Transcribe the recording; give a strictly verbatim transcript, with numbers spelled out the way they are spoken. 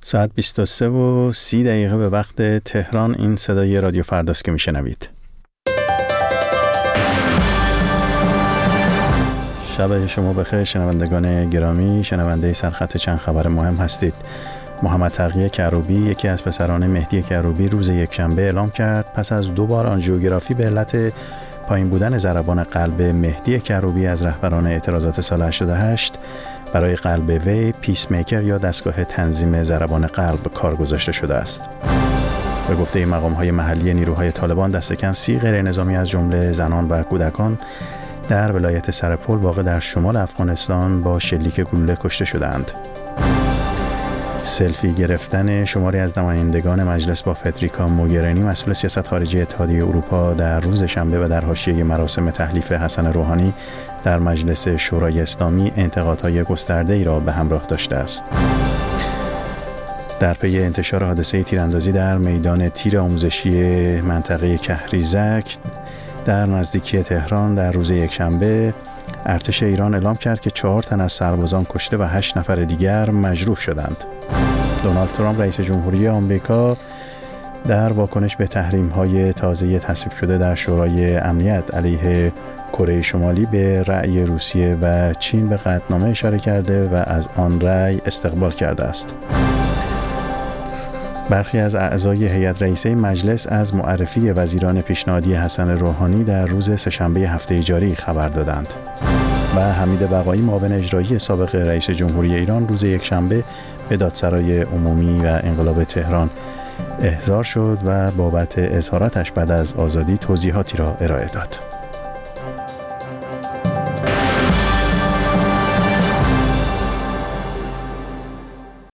ساعت بیست و سه و سی دقیقه به وقت تهران. این صدای رادیو فرداست که میشنوید. شب شما بخیر شنوندگان گرامی، شنونده سرخط چند خبر مهم هستید. محمد تقی کروبی، یکی از پسران مهدی کروبی، روز یکشنبه اعلام کرد پس از دو بار آنژیوگرافی به علت پایین بودن ضربان قلب مهدی کروبی از رهبران اعتراضات سال هشتاد و هشت برای قلب وی پیس میکر یا دستگاه تنظیم ضربان قلب کار گذاشته شده است. به گفته مقام‌های محلی، نیروهای طالبان دست کم سی غیر نظامی از جمله زنان و کودکان در ولایت سرپل واقع در شمال افغانستان با شلیک گلوله کشته شدند. سلفی گرفتن شماری از نمایندگان مجلس با فدریکا موگرینی، مسئول سیاست خارجی اتحادیه اروپا، در روز شنبه و در حاشیه مراسم تحلیف حسن روحانی در مجلس شورای اسلامی انتقادهای گسترده‌ای را به همراه داشته است. در پی انتشار حادثه تیراندازی در میدان تیر آموزشی منطقه کهریزک در نزدیکی تهران در روز یکشنبه، ارتش ایران اعلام کرد که چهار تن از سربازان کشته و هشت نفر دیگر مجروح شدند. دونالد ترامپ رئیس جمهوری آمریکا در واکنش به تحریم‌های تازه تصویب شده در شورای امنیت علیه کره شمالی به رأی روسیه و چین به قطعنامه اشاره کرده و از آن رأی استقبال کرده است. برخی از اعضای هیئت رئیسه مجلس از معرفی وزیران پیشنهادی حسن روحانی در روز سه‌شنبه هفته جاری خبر دادند. و حمید بقایی، معاون اجرایی سابق رئیس جمهوری ایران، روز یکشنبه به دادسرای عمومی و انقلاب تهران احضار شد و بابت اظهاراتش بعد از آزادی توضیحاتی را ارائه داد.